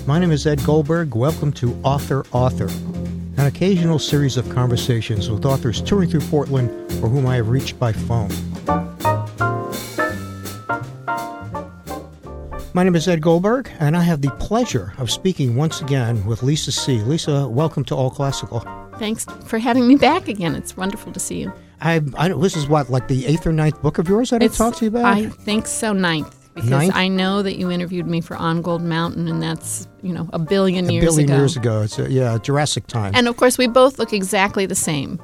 My name is Ed Goldberg. Welcome to Author, an occasional series of conversations with authors touring through Portland or whom I have reached by phone. My name is Ed Goldberg, and I have the pleasure of speaking once again with Lisa See. Lisa, welcome to All Classical. Thanks for having me back again. It's wonderful to see you. This is what, like the 8th or 9th book of yours that I talked to you about? I think so, 9th. Because Ninth? I know that you interviewed me for On Gold Mountain, and that's, a billion years ago. A billion years ago. It's Jurassic time. And, of course, we both look exactly the same.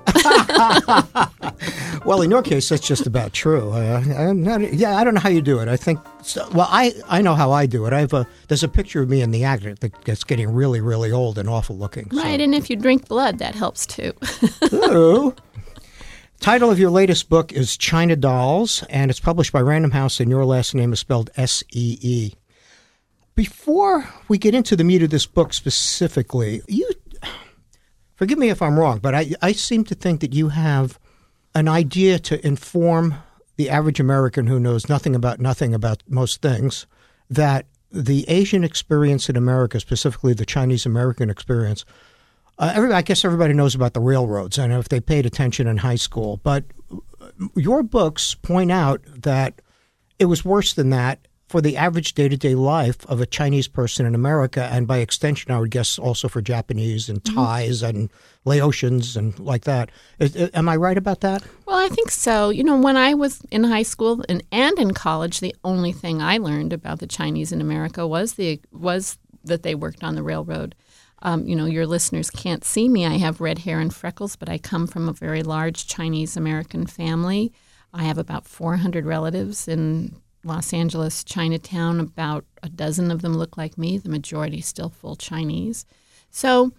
Well, in your case, that's just about true. I don't know how you do it. I think, I know how I do it. There's a picture of me in the act that's getting really, really old and awful looking. Right, and if you drink blood, that helps too. Ooh. Title of your latest book is China Dolls, and it's published by Random House, and your last name is spelled S-E-E. Before we get into the meat of this book specifically, forgive me if I'm wrong, but I seem to think that you have an idea to inform the average American who knows nothing about most things, that the Asian experience in America, specifically the Chinese-American experience, I guess everybody knows about the railroads, and if they paid attention in high school. But your books point out that it was worse than that for the average day-to-day life of a Chinese person in America, and by extension, I would guess also for Japanese and Thais and Laotians and like that. Am I right about that? Well, I think so. When I was in high school and in college, the only thing I learned about the Chinese in America was that they worked on the railroad. Your listeners can't see me. I have red hair and freckles, but I come from a very large Chinese-American family. I have about 400 relatives in Los Angeles, Chinatown. About a dozen of them look like me. The majority still full Chinese. So,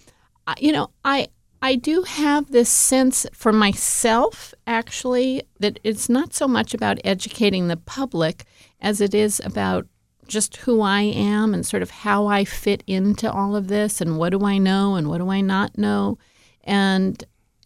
I do have this sense for myself, actually, that it's not so much about educating the public as it is about just who I am and sort of how I fit into all of this and what do I know and what do I not know. And,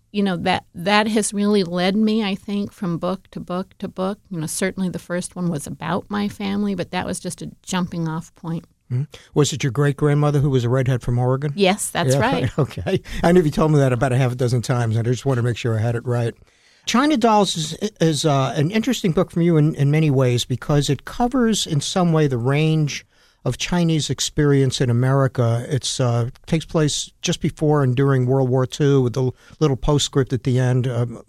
that has really led me, I think, from book to book to book. Certainly the first one was about my family, but that was just a jumping off point. Mm-hmm. Was it your great-grandmother who was a redhead from Oregon? Yes, that's right. Okay. I know you told me that about a half a dozen times, and I just want to make sure I had it right. China Dolls is an interesting book from you in many ways because it covers in some way the range of Chinese experience in America. It takes place just before and during World War II with the little postscript at the end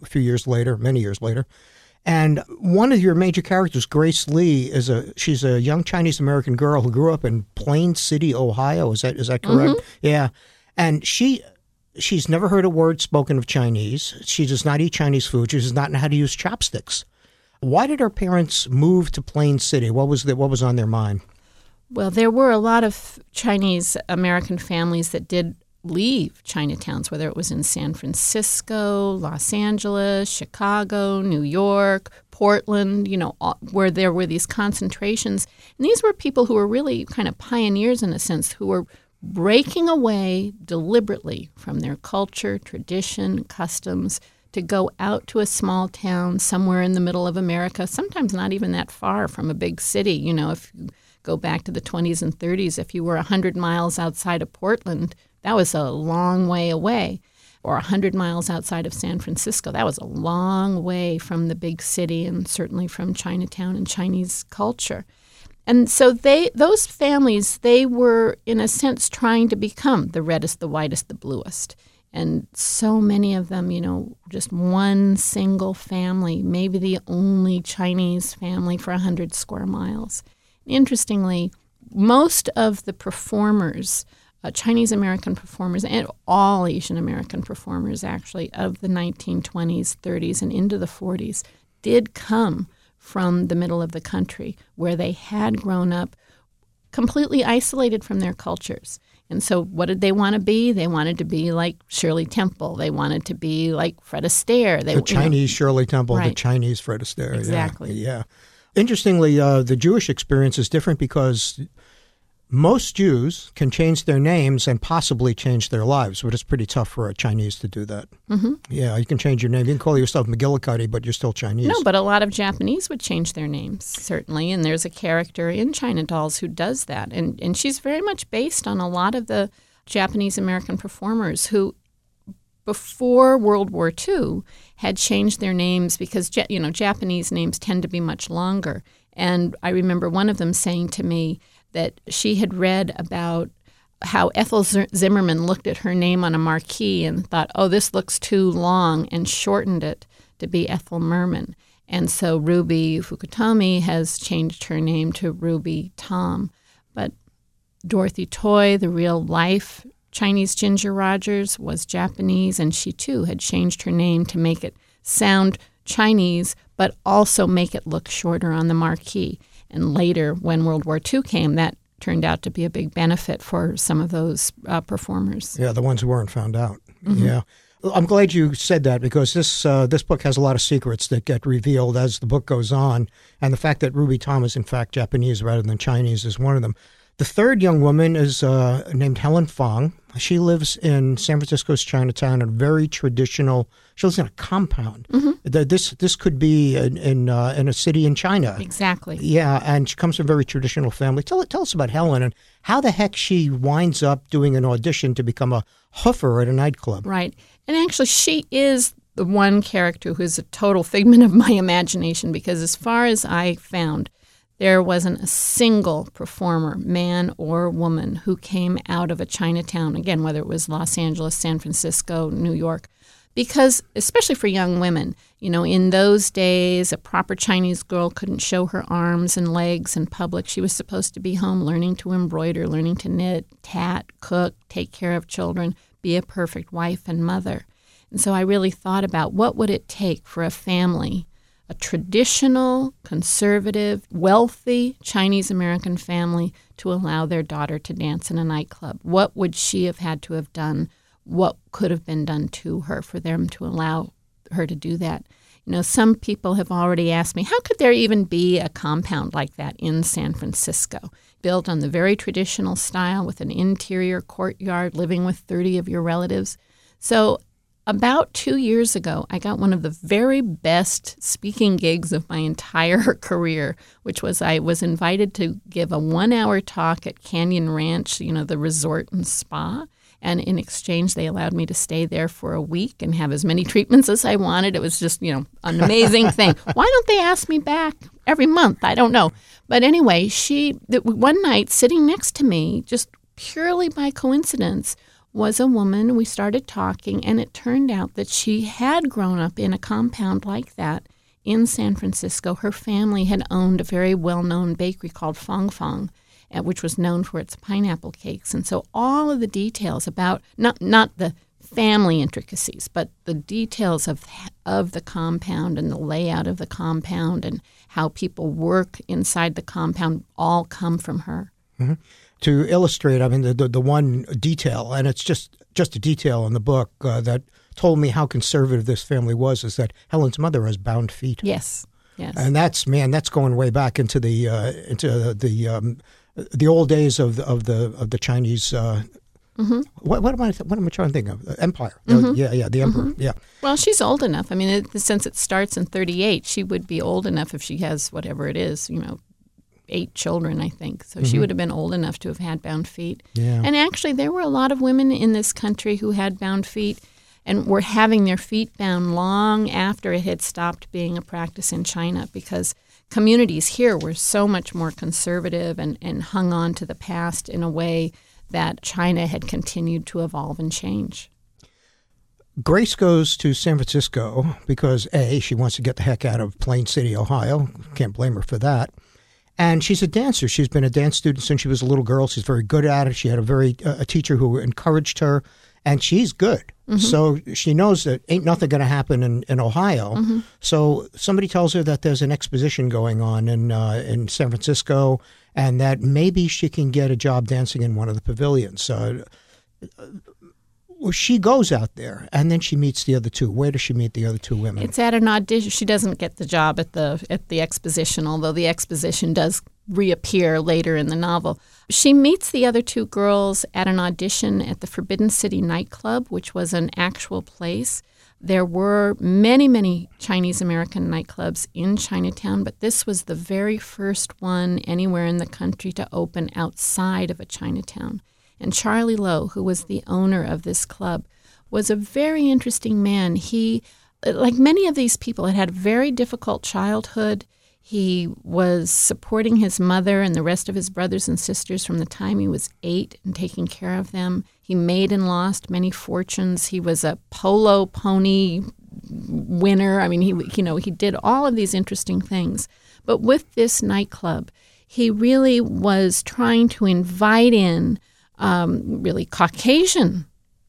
many years later. And one of your major characters, Grace Lee, she's a young Chinese-American girl who grew up in Plain City, Ohio. Is that correct? Mm-hmm. Yeah. And she's never heard a word spoken of Chinese. She does not eat Chinese food. She does not know how to use chopsticks. Why did her parents move to Plain City? What was on their mind? Well, there were a lot of Chinese-American families that did leave Chinatowns, whether it was in San Francisco, Los Angeles, Chicago, New York, Portland, where there were these concentrations. And these were people who were really kind of pioneers in a sense, who were breaking away deliberately from their culture, tradition, customs, to go out to a small town somewhere in the middle of America, sometimes not even that far from a big city. If you go back to the 20s and 30s, if you were 100 miles outside of Portland, that was a long way away. Or 100 miles outside of San Francisco, that was a long way from the big city and certainly from Chinatown and Chinese culture. And so those families, they were, in a sense, trying to become the reddest, the whitest, the bluest. And so many of them, just one single family, maybe the only Chinese family for 100 square miles. Interestingly, most of the performers, Chinese-American performers, and all Asian-American performers, actually, of the 1920s, 30s, and into the 40s, did come from the middle of the country where they had grown up completely isolated from their cultures. And so what did they want to be? They wanted to be like Shirley Temple. They wanted to be like Fred Astaire. The Chinese Shirley Temple, right. The Chinese Fred Astaire. Exactly. Yeah. Interestingly, the Jewish experience is different because Most Jews can change their names and possibly change their lives, but it's pretty tough for a Chinese to do that. Mm-hmm. Yeah, you can change your name. You can call yourself McGillicuddy, but you're still Chinese. No, but a lot of Japanese would change their names, certainly. And there's a character in China Dolls who does that. And she's very much based on a lot of the Japanese-American performers who, before World War II, had changed their names because, Japanese names tend to be much longer. And I remember one of them saying to me that she had read about how Ethel Zimmerman looked at her name on a marquee and thought, oh, this looks too long, and shortened it to be Ethel Merman. And so Ruby Fukutomi has changed her name to Ruby Tom. But Dorothy Toy, the real-life Chinese Ginger Rogers, was Japanese, and she, too, had changed her name to make it sound Chinese, but also make it look shorter on the marquee. And later, when World War II came, that turned out to be a big benefit for some of those performers. Yeah, the ones who weren't found out. Mm-hmm. Yeah. I'm glad you said that because this book has a lot of secrets that get revealed as the book goes on. And the fact that Ruby Tom is, in fact, Japanese rather than Chinese is one of them. The third young woman is named Helen Fong. She lives in San Francisco's Chinatown, a very traditional. She lives in a compound. Mm-hmm. This could be in a city in China. Exactly. Yeah, and she comes from a very traditional family. Tell us about Helen and how the heck she winds up doing an audition to become a hoofer at a nightclub. Right, and actually, she is the one character who is a total figment of my imagination because, as far as I found, there wasn't a single performer, man or woman, who came out of a Chinatown, again, whether it was Los Angeles, San Francisco, New York, because, especially for young women, in those days, a proper Chinese girl couldn't show her arms and legs in public. She was supposed to be home learning to embroider, learning to knit, tat, cook, take care of children, be a perfect wife and mother. And so I really thought about what would it take for a family, a traditional, conservative, wealthy Chinese-American family, to allow their daughter to dance in a nightclub. What would she have had to have done? What could have been done to her for them to allow her to do that? Some people have already asked me, how could there even be a compound like that in San Francisco, built on the very traditional style with an interior courtyard, living with 30 of your relatives? So about 2 years ago, I got one of the very best speaking gigs of my entire career, which was I was invited to give a 1-hour talk at Canyon Ranch, the resort and spa. And in exchange, they allowed me to stay there for a week and have as many treatments as I wanted. It was just, an amazing thing. Why don't they ask me back every month? I don't know. But anyway, one night sitting next to me, just purely by coincidence, was a woman. We started talking, and it turned out that she had grown up in a compound like that in San Francisco. Her family had owned a very well-known bakery called Fong Fong, which was known for its pineapple cakes. And so all of the details about, not the family intricacies, but the details of the compound and the layout of the compound and how people work inside the compound all come from her. Mm-hmm. To illustrate, the one detail, and it's just a detail in the book that told me how conservative this family was, is that Helen's mother has bound feet. Yes. And that's going way back into the old days of the Chinese. Mm-hmm. What am I trying to think of? Empire. Mm-hmm. The emperor. Mm-hmm. Yeah. Well, she's old enough. Since it starts in 1938, she would be old enough if she has whatever it is. 8 children, I think. So she would have been old enough to have had bound feet. Yeah. And actually, there were a lot of women in this country who had bound feet and were having their feet bound long after it had stopped being a practice in China, because communities here were so much more conservative and hung on to the past in a way that China had continued to evolve and change. Grace goes to San Francisco because, A, she wants to get the heck out of Plain City, Ohio. Can't blame her for that. And she's a dancer. She's been a dance student since she was a little girl. She's very good at it. She had a teacher who encouraged her, and she's good. Mm-hmm. So she knows that ain't nothing going to happen in Ohio. Mm-hmm. So somebody tells her that there's an exposition going on in San Francisco, and that maybe she can get a job dancing in one of the pavilions. Well, she goes out there, and then she meets the other two. Where does she meet the other two women? It's at an audition. She doesn't get the job at the exposition, although the exposition does reappear later in the novel. She meets the other two girls at an audition at the Forbidden City nightclub, which was an actual place. There were many, many Chinese-American nightclubs in Chinatown, but this was the very first one anywhere in the country to open outside of a Chinatown. And Charlie Lowe, who was the owner of this club, was a very interesting man. He, like many of these people, had a very difficult childhood. He was supporting his mother and the rest of his brothers and sisters from the time he was 8 and taking care of them. He made and lost many fortunes. He was a polo pony winner. I mean, he did all of these interesting things. But with this nightclub, he really was trying to invite in really Caucasian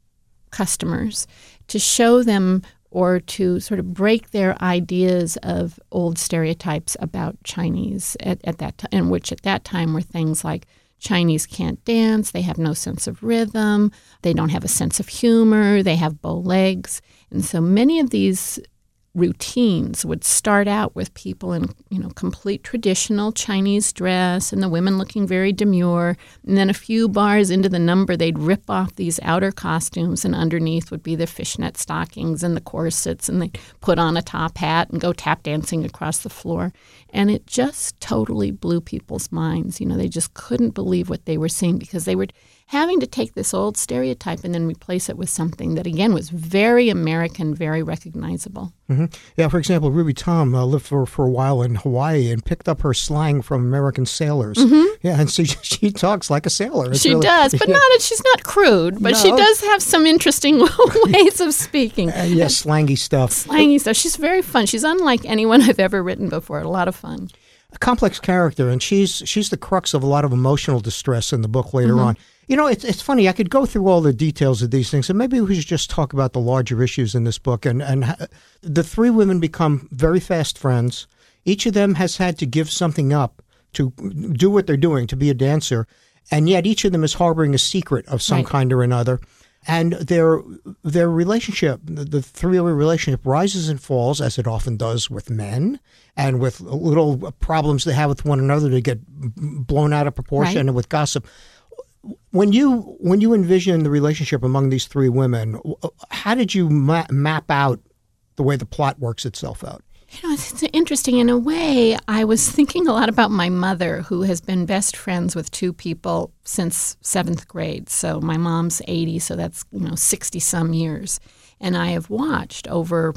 customers to show them or to sort of break their ideas of old stereotypes about Chinese at that time, which at that time were things like Chinese can't dance, they have no sense of rhythm, they don't have a sense of humor, they have bow legs. And so many of these routines would start out with people in, complete traditional Chinese dress and the women looking very demure. And then a few bars into the number, they'd rip off these outer costumes and underneath would be the fishnet stockings and the corsets, and they'd put on a top hat and go tap dancing across the floor. And it just totally blew people's minds. They just couldn't believe what they were seeing because they were having to take this old stereotype and then replace it with something that, again, was very American, very recognizable. Mm-hmm. Yeah, for example, Ruby Tom lived for a while in Hawaii and picked up her slang from American sailors. Mm-hmm. Yeah, and so she talks like a sailor. She does, but she's not crude, but she does have some interesting ways of speaking. Slangy stuff. She's very fun. She's unlike anyone I've ever written before. A lot of fun. A complex character, and she's the crux of a lot of emotional distress in the book later on. It's funny. I could go through all the details of these things, and maybe we should just talk about the larger issues in this book. And the three women become very fast friends. Each of them has had to give something up to do what they're doing, to be a dancer, and yet each of them is harboring a secret of some kind or another. And their relationship, the three-way relationship, rises and falls, as it often does with men, and with little problems they have with one another to get blown out of proportion, and with gossip. When you envision the relationship among these three women, how did you map out the way the plot works itself out? It's interesting. In a way, I was thinking a lot about my mother, who has been best friends with two people since 7th grade. So my mom's 80, so that's 60-some years. And I have watched over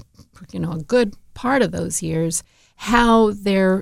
a good part of those years how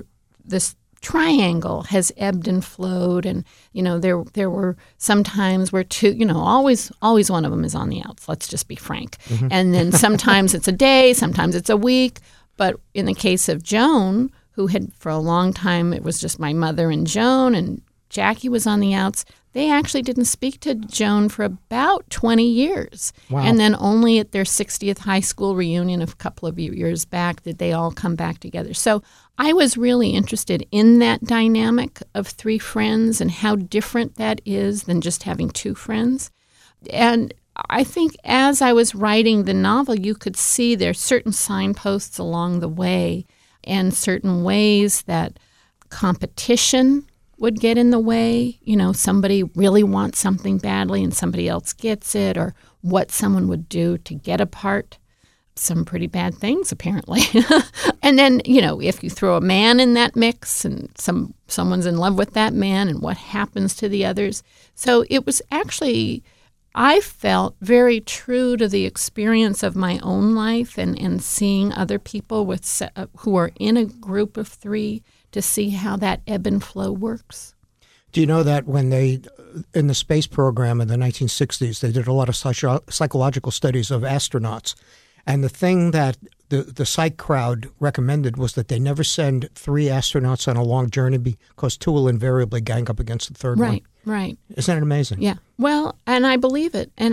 this triangle has ebbed and flowed, and there were some times where two, always one of them is on the outs. Let's just be frank. Mm-hmm. And then sometimes it's a day, sometimes it's a week. But in the case of Joan, who had for a long time, it was just my mother and Joan, and Jackie was on the outs, they actually didn't speak to Joan for about 20 years. Wow. And then only at their 60th high school reunion a couple of years back did they all come back together. So I was really interested in that dynamic of three friends and how different that is than just having two friends. And I think as I was writing the novel, you could see there are certain signposts along the way and certain ways that competition would get in the way. Somebody really wants something badly and somebody else gets it, or what someone would do to get a part. Some pretty bad things, apparently. And then, if you throw a man in that mix and someone's in love with that man, and what happens to the others. So it was actually, I felt, very true to the experience of my own life and seeing other people who are in a group of three, to see how that ebb and flow works. Do you know that when in the space program in the 1960s, they did a lot of psychological studies of astronauts, and the thing that the psych crowd recommended was that they never send 3 astronauts on a long journey because 2 will invariably gang up against the third one. Right. Isn't that amazing? Yeah. Well, and I believe it. And,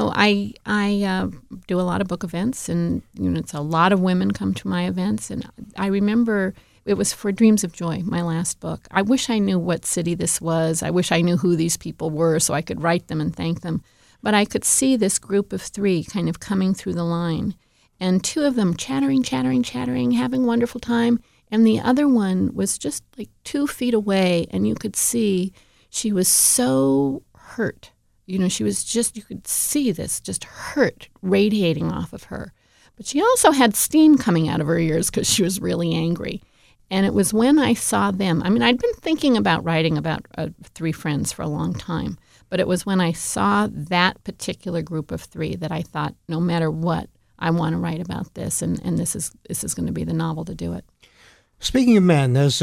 I do a lot of book events, and, it's a lot of women come to my events. And I remember it was for Dreams of Joy, my last book. I wish I knew what city this was. I wish I knew who these people were so I could write them and thank them. But I could see this group of 3 kind of coming through the line, and 2 of them chattering, having a wonderful time, And the other one was just like 2 feet away, and you could see she was so hurt. You know, she was just, you could see this just hurt radiating off of her. But she also had steam coming out of her ears because she was really angry. And it was when I saw them, I mean, I'd been thinking about writing about 3 friends for a long time, but it was when I saw that particular group of 3 that I thought, no matter what, I want to write about this, and this is going to be the novel to do it. Speaking of men, there's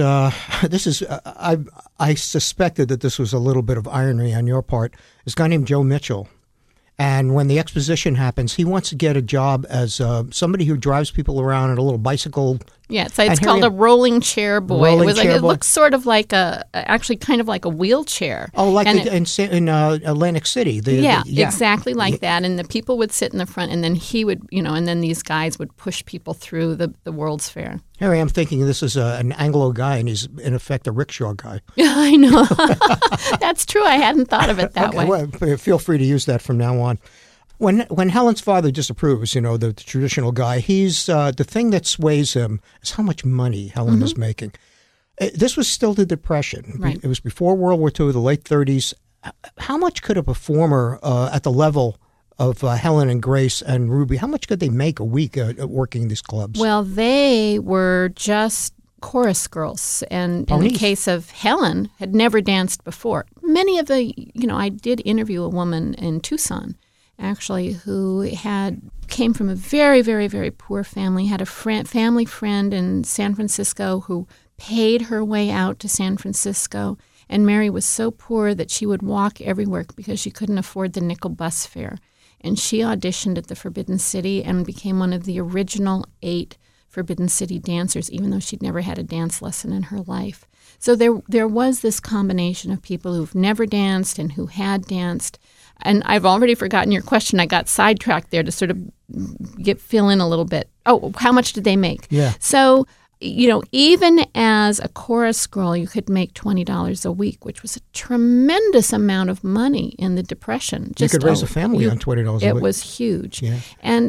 I suspected that this was a little bit of irony on your part. This guy named Joe Mitchell, and when the exposition happens, he wants to get a job as somebody who drives people around in a little bicycle. Yeah, it's called a rolling chair boy. It looks sort of like actually kind of like a wheelchair. Oh, like in Atlantic City. Exactly like that. And the people would sit in the front, and then he would, and then these guys would push people through the World's Fair. Here I am thinking this is an Anglo guy, and he's in effect a rickshaw guy. I know. That's true. I hadn't thought of it that way. Well, feel free to use that from now on. When Helen's father disapproves, the traditional guy, he's the thing that sways him is how much money Helen is making. This was still the Depression. Right. It was before World War II, the late 30s. How much could a performer at the level of Helen and Grace and Ruby, how much could they make a week working in these clubs? Well, they were just chorus girls, and in the case of Helen, had never danced before. Many of the, I did interview a woman in Tucson, actually, who came from a very, very, very poor family, had a family friend in San Francisco who paid her way out to San Francisco, and Mary was so poor that she would walk everywhere because she couldn't afford the nickel bus fare. And she auditioned at the Forbidden City and became one of the original 8 Forbidden City dancers, even though she'd never had a dance lesson in her life. So there was this combination of people who've never danced and who had danced. And I've already forgotten your question. I got sidetracked there to sort of fill in a little bit. Oh, how much did they make? Yeah. So, even as a chorus girl, you could make $20 a week, which was a tremendous amount of money in the Depression. You could raise a family on $20 a week. It was huge. Yeah. And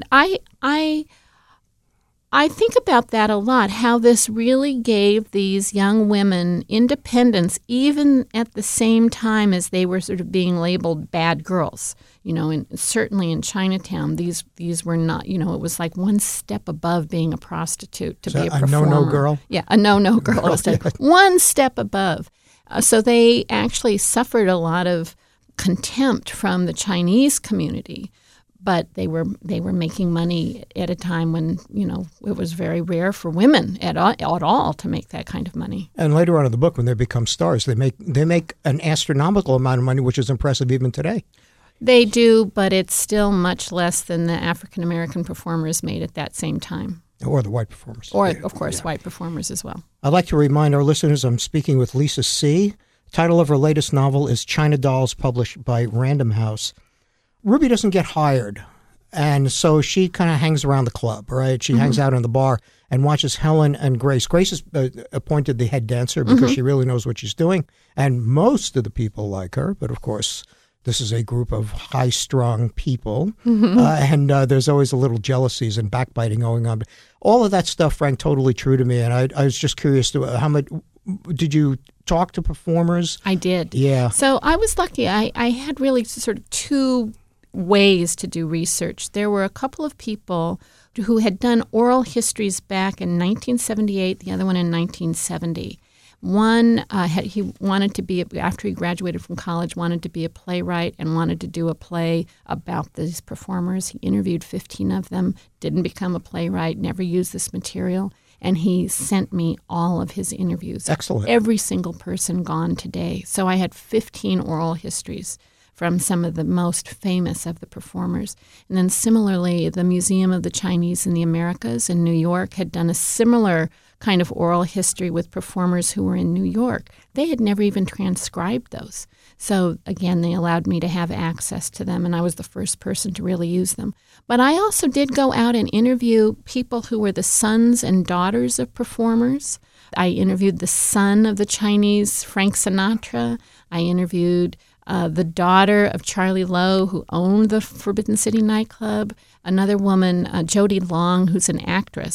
I think about that a lot, how this really gave these young women independence, even at the same time as they were sort of being labeled bad girls. And certainly in Chinatown, these were not, it was like one step above being a prostitute to be a performer. A no-no girl? Yeah, a no-no girl. One step above. So they actually suffered a lot of contempt from the Chinese community. But they were making money at a time when, it was very rare for women at all to make that kind of money. And later on in the book, when they become stars, they make an astronomical amount of money, which is impressive even today. They do, but it's still much less than the African-American performers made at that same time. Or the white performers. Or, of course, white performers as well. I'd like to remind our listeners I'm speaking with Lisa See. The title of her latest novel is China Dolls, published by Random House. Ruby doesn't get hired, and so she kind of hangs around the club, right? She hangs out in the bar and watches Helen and Grace. Grace is appointed the head dancer because she really knows what she's doing, and most of the people like her, but of course this is a group of high-strung people, and there's always a little jealousies and backbiting going on. But all of that stuff rang totally true to me, and I was just curious, how much did you talk to performers? I did. Yeah. So I was lucky. I had really sort of 2 ways to do research. There were a couple of people who had done oral histories back in 1978, the other one in 1970. One, he wanted to be, after he graduated from college, wanted to be a playwright and wanted to do a play about these performers. He interviewed 15 of them, didn't become a playwright, never used this material, and he sent me all of his interviews. Excellent. Every single person gone today. So I had 15 oral histories from some of the most famous of the performers. And then similarly, the Museum of the Chinese in the Americas in New York had done a similar kind of oral history with performers who were in New York. They had never even transcribed those. So again, they allowed me to have access to them, and I was the first person to really use them. But I also did go out and interview people who were the sons and daughters of performers. I interviewed the son of the Chinese, Frank Sinatra. I interviewed the daughter of Charlie Lowe, who owned the Forbidden City nightclub, another woman, Jody Long, who's an actress,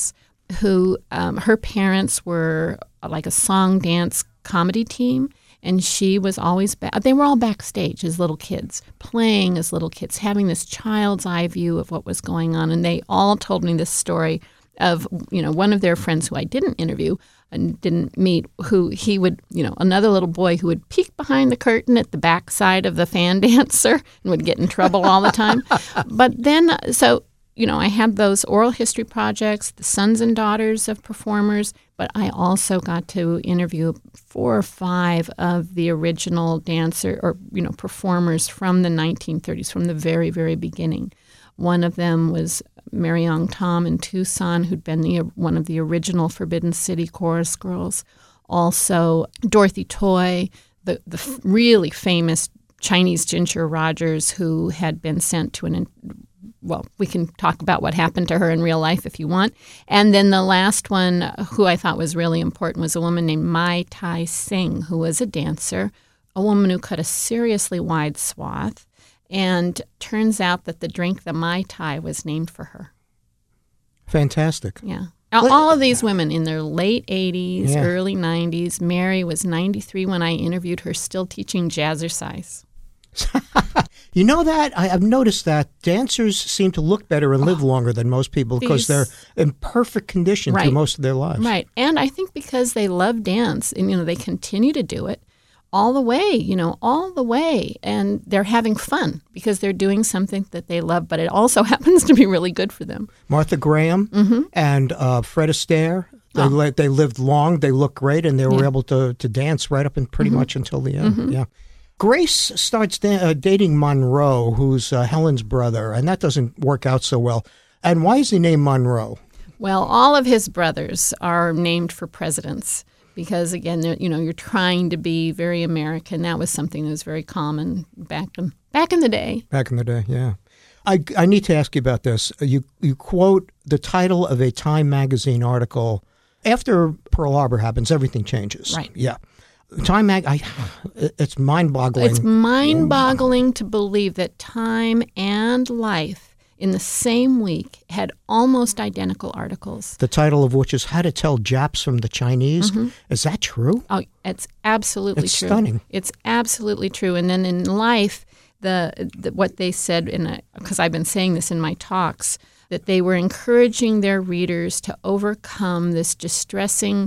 who her parents were like a song dance comedy team. And she was always they were all backstage as little kids, playing as little kids, having this child's eye view of what was going on. And they all told me this story of, one of their friends who I didn't interview and didn't meet, who he would, another little boy who would peek behind the curtain at the backside of the fan dancer and would get in trouble all the time. But then, I had those oral history projects, the sons and daughters of performers, but I also got to interview 4 or 5 of the original performers from the 1930s, from the very, very beginning. One of them was Mary Ong Tom in Tucson, who'd been one of the original Forbidden City chorus girls. Also, Dorothy Toy, the really famous Chinese Ginger Rogers, who had been sent to we can talk about what happened to her in real life if you want. And then the last one, who I thought was really important, was a woman named Mai Tai Sing, who was a dancer, a woman who cut a seriously wide swath. And turns out that the drink, the Mai Tai, was named for her. Fantastic. Yeah. All of these women in their late 80s, early 90s. Mary was 93 when I interviewed her, still teaching jazzercise. You know that? I've noticed that dancers seem to look better and live longer than most people because they're in perfect condition through most of their lives. Right. And I think because they love dance and, they continue to do it all the way. And they're having fun because they're doing something that they love, but it also happens to be really good for them. Martha Graham and Fred Astaire, they lived long, they looked great, and they were able to dance right up and pretty much until the end. Yeah. Grace starts dating Monroe, who's Helen's brother, and that doesn't work out so well. And why is he named Monroe? Well, all of his brothers are named for presidents because, again, you're trying to be very American. That was something that was very common back in the day. Back in the day, yeah. I need to ask you about this. You quote the title of a Time magazine article. After Pearl Harbor happens, everything changes. Right. Yeah. Time it's mind-boggling. It's mind-boggling to believe that Time and Life in the same week had almost identical articles. The title of which is How to Tell Japs from the Chinese. Is that true? Oh, it's absolutely it's true. It's stunning. It's absolutely true. And then in Life, what they said, because I've been saying this in my talks, that they were encouraging their readers to overcome this distressing,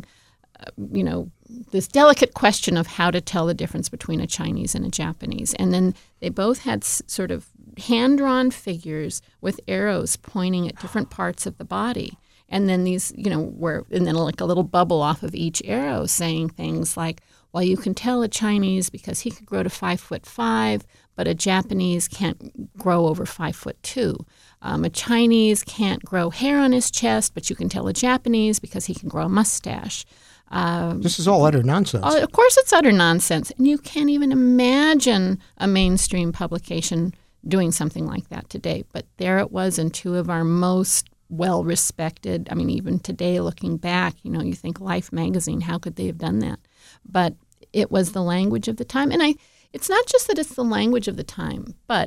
this delicate question of how to tell the difference between a Chinese and a Japanese. And then they both had sort of hand-drawn figures with arrows pointing at different parts of the body. And then these, and then like a little bubble off of each arrow saying things like, well, you can tell a Chinese because he could grow to 5'5", but a Japanese can't grow over 5'2". A Chinese can't grow hair on his chest, but you can tell a Japanese because he can grow a mustache. This is all utter nonsense. Of course it's utter nonsense. And you can't even imagine a mainstream publication doing something like that today. But there it was in 2 of our most well-respected, even today looking back, you think Life magazine, how could they have done that? But it was the language of the time. And it's not just that it's the language of the time, but,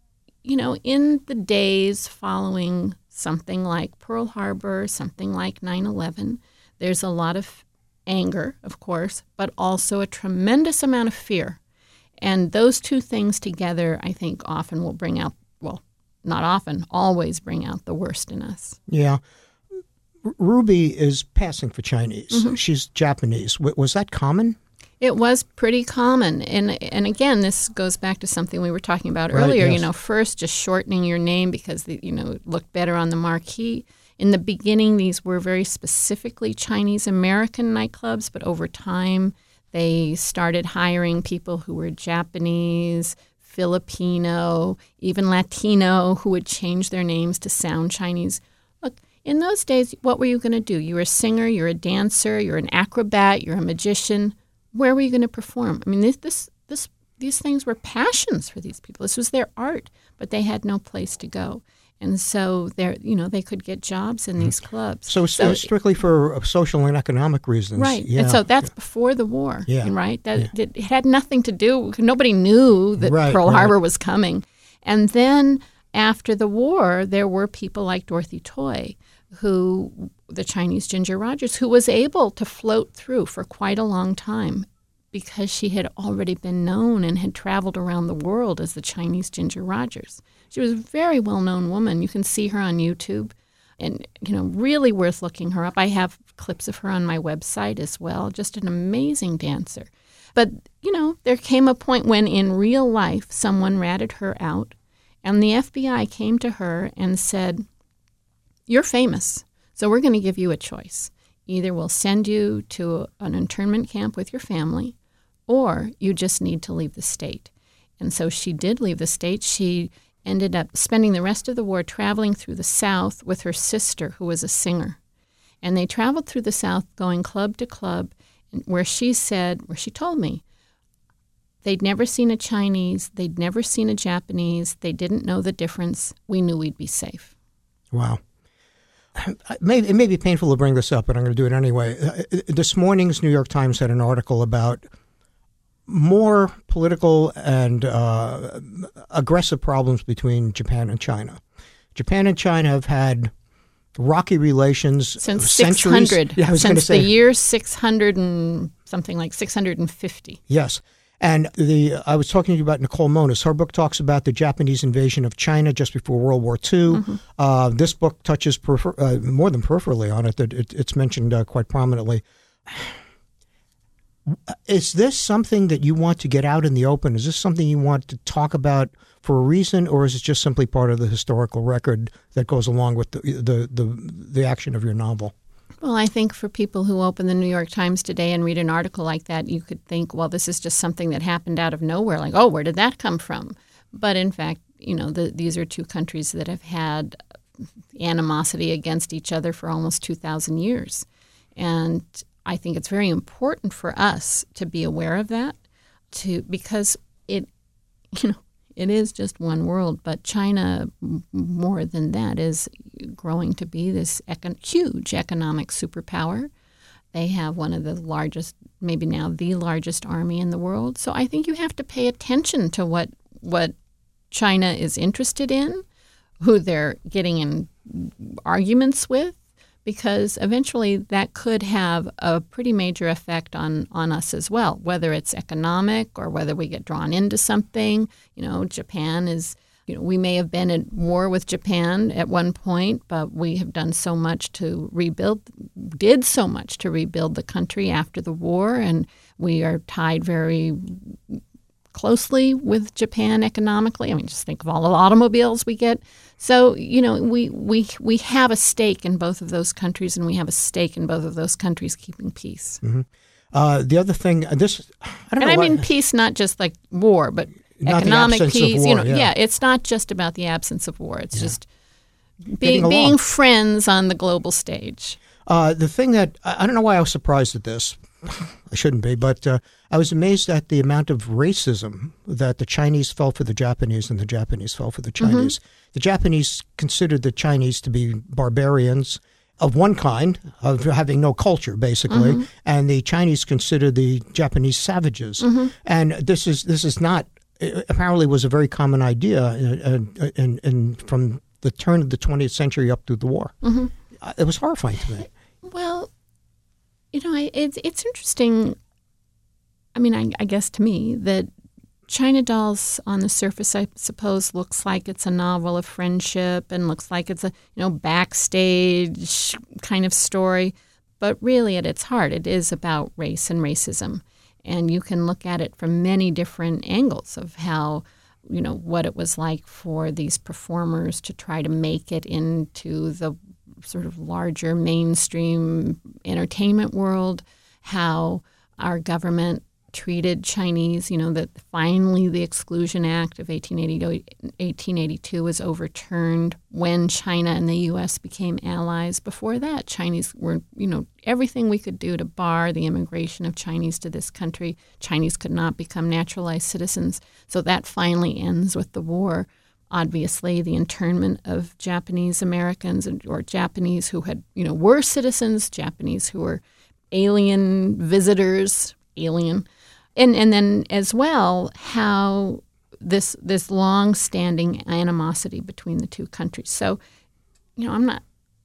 in the days following something like Pearl Harbor, something like 9/11, there's a lot of anger, of course, but also a tremendous amount of fear. And those 2 things together, I think, often will bring out, well, not often, always bring out the worst in us. Yeah. Ruby is passing for Chinese. She's Japanese. Was that common? It was pretty common. And again, this goes back to something we were talking about earlier. Yes. First, just shortening your name because, it looked better on the marquee. In the beginning, these were very specifically Chinese-American nightclubs, but over time, they started hiring people who were Japanese, Filipino, even Latino, who would change their names to sound Chinese. Look, in those days, what were you going to do? You were a singer, you're a dancer, you're an acrobat, you're a magician. Where were you going to perform? These things were passions for these people. This was their art, but they had no place to go. And so they could get jobs in these clubs. So strictly for social and economic reasons. Right. Yeah. And so that's before the war, right? It had nothing to do, nobody knew that Pearl Harbor was coming. And then after the war, there were people like Dorothy Toy the Chinese Ginger Rogers, who was able to float through for quite a long time because she had already been known and had traveled around the world as the Chinese Ginger Rogers. She was a very well-known woman. You can see her on YouTube, and really worth looking her up. I have clips of her on my website as well. Just an amazing dancer. But, there came a point when in real life someone ratted her out, and the FBI came to her and said, "You're famous, so we're going to give you a choice. Either we'll send you to an internment camp with your family, or you just need to leave the state." And so she did leave the state. She ended up spending the rest of the war traveling through the South with her sister, who was a singer. And they traveled through the South, going club to club, where she told me, they'd never seen a Chinese, they'd never seen a Japanese, they didn't know the difference. We knew we'd be safe. Wow. It may be painful to bring this up, but I'm going to do it anyway. This morning's New York Times had an article about more political and aggressive problems between Japan and China. Japan and China have had rocky relations since centuries. 600. Yeah, since the year 600 and something like 650. Yes. And I was talking to you about Nicole Monis. Her book talks about the Japanese invasion of China just before World War II. Mm-hmm. This book touches more than peripherally on it. It's mentioned quite prominently. Is this something that you want to get out in the open? Is this something you want to talk about for a reason, or is it just simply part of the historical record that goes along with the action of your novel? Well, I think for people who open the New York Times today and read an article like that, you could think, well, this is just something that happened out of nowhere. Like, oh, where did that come from? But in fact, these are two countries that have had animosity against each other for almost 2,000 years. And I think it's very important for us to be aware of that, because it is just one world. But China, more than that, is growing to be this huge economic superpower. They have one of the largest, maybe now the largest army in the world. So I think you have to pay attention to what China is interested in, who they're getting in arguments with, because eventually that could have a pretty major effect on us as well, whether it's economic or whether we get drawn into something. Japan is, we may have been at war with Japan at one point, but we have did so much to rebuild the country after the war, and we are tied very closely with Japan economically. I mean, just think of all the automobiles we get. So, we have a stake in both of those countries, and we have a stake in both of those countries keeping peace. Mm-hmm. The other thing, I mean peace, not just like war, but not economic peace. War, yeah. It's not just about the absence of war. It's just being friends on the global stage. The thing that I don't know why I was surprised at this. I shouldn't be, but I was amazed at the amount of racism that the Chinese felt for the Japanese and the Japanese felt for the Chinese. Mm-hmm. The Japanese considered the Chinese to be barbarians of one kind, of having no culture, basically, mm-hmm. and the Chinese considered the Japanese savages. Mm-hmm. And this is not, apparently was a very common idea in from the turn of the 20th century up through the war. Mm-hmm. It was horrifying to me. Well, it's interesting. I mean, I guess to me that China Dolls on the surface, I suppose, looks like it's a novel of friendship and looks like it's a backstage kind of story. But really, at its heart, it is about race and racism. And you can look at it from many different angles of how, what it was like for these performers to try to make it into the sort of larger mainstream entertainment world, how our government treated Chinese, that finally the Exclusion Act of 1882 was overturned when China and the U.S. became allies. Before that, Chinese were, everything we could do to bar the immigration of Chinese to this country. Chinese could not become naturalized citizens. So that finally ends with the war. Obviously, the internment of Japanese Americans or Japanese who had, were citizens, Japanese who were alien visitors, and then as well how this long-standing animosity between the two countries. So,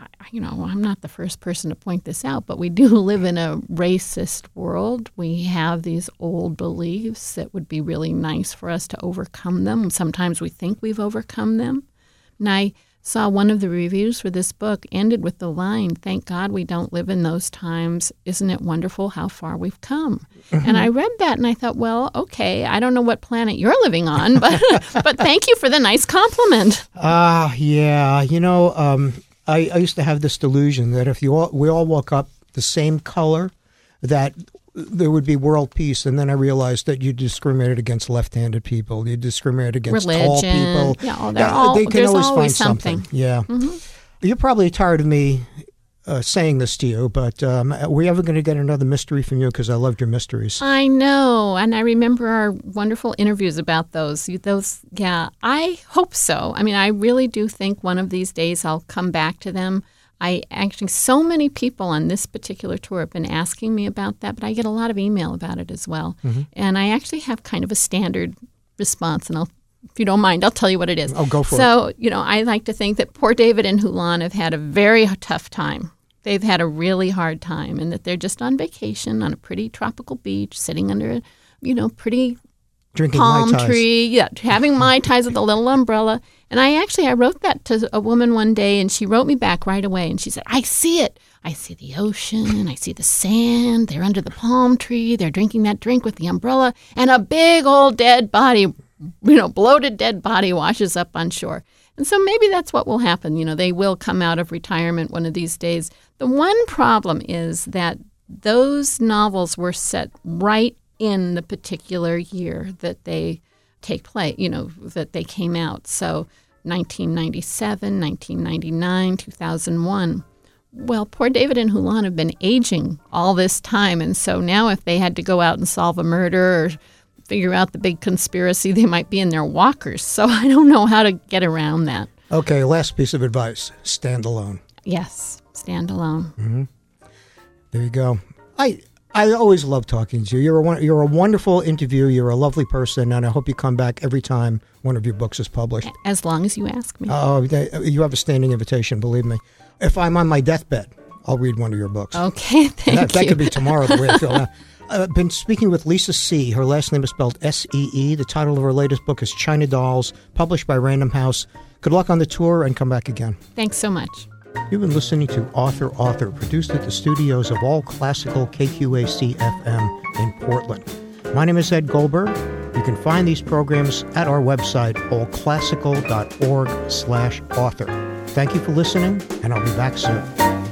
I'm not the first person to point this out, but we do live in a racist world. We have these old beliefs that would be really nice for us to overcome them. Sometimes we think we've overcome them. And I saw one of the reviews for this book ended with the line, "Thank God we don't live in those times. Isn't it wonderful how far we've come?" Mm-hmm. And I read that and I thought, well, okay, I don't know what planet you're living on, but but thank you for the nice compliment. Yeah. I used to have this delusion that if we all woke up the same color, that there would be world peace. And then I realized that you discriminated against left-handed people. You discriminated against religion. Tall people. Yeah, they can there's always find something. Yeah. Mm-hmm. You're probably tired of me saying this to you, but are we ever going to get another mystery from you? Because I loved your mysteries. I know, and I remember our wonderful interviews about those. Yeah, I hope so. I mean, I really do think one of these days I'll come back to them. So many people on this particular tour have been asking me about that, but I get a lot of email about it as well. Mm-hmm. And I actually have kind of a standard response, and if you don't mind, I'll tell you what it is. Oh, go for it. So, I like to think that poor David and Hulan have had a very tough time. They've had a really hard time, and that they're just on vacation on a pretty tropical beach, sitting under a, pretty drinking palm Mai Tais. tree, having Mai Tais with a little umbrella. And I wrote that to a woman one day, and she wrote me back right away, and she said, "I see it. I see the ocean. I see the sand. They're under the palm tree. They're drinking that drink with the umbrella, and a big old dead body, bloated dead body washes up on shore." And so maybe that's what will happen. They will come out of retirement one of these days. The one problem is that those novels were set right in the particular year that they take place, that they came out. So 1997, 1999, 2001. Well, poor David and Hulan have been aging all this time. And so now if they had to go out and solve a murder or figure out the big conspiracy, they might be in their walkers. So I don't know how to get around that. Okay, last piece of advice. Stand alone. Yes, stand alone. Mm-hmm. There you go. I always love talking to you. You're a wonderful interview. You're a lovely person, and I hope you come back every time one of your books is published. As long as you ask me. Oh, you have a standing invitation, believe me. If I'm on my deathbed, I'll read one of your books. Okay, thank you. That could be tomorrow, the way I feel now. I've been speaking with Lisa See. Her last name is spelled S-E-E. The title of her latest book is China Dolls, published by Random House. Good luck on the tour, and come back again. Thanks so much. You've been listening to Author, produced at the studios of All Classical KQAC-FM in Portland. My name is Ed Goldberg. You can find these programs at our website, allclassical.org/author. Thank you for listening, and I'll be back soon.